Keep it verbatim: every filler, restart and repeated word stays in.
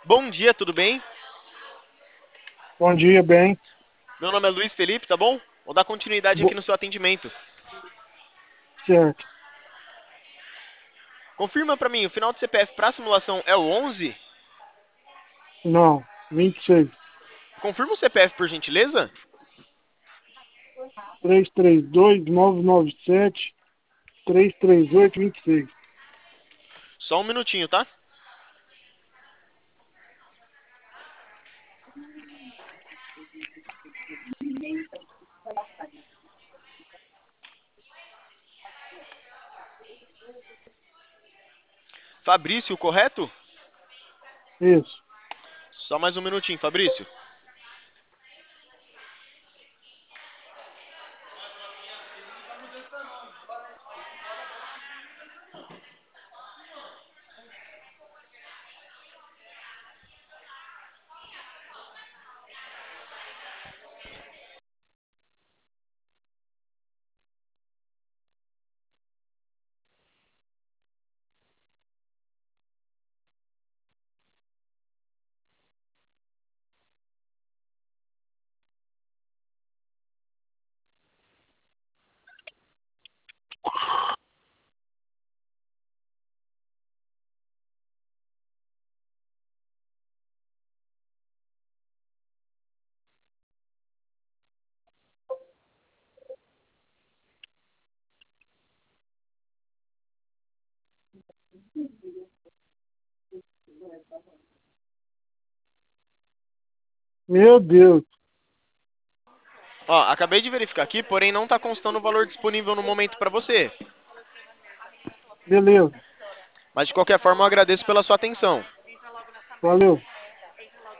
Bom dia, tudo bem? Bom dia, bem. Meu nome é Luiz Felipe, tá bom? Vou dar continuidade aqui Bo- no seu atendimento. certo. Confirma pra mim, o final do C P F pra simulação é o onze? Não, vinte e seis. Confirma o C P F por gentileza? três três dois, nove nove sete, três três oito, vinte e seis. Só um minutinho, tá? Fabrício, correto? Isso. Só mais um minutinho, Fabrício. Meu Deus. Ó, acabei de verificar aqui, porém não tá constando o valor disponível no momento pra você. Beleza. Mas de qualquer forma eu agradeço pela sua atenção. Valeu.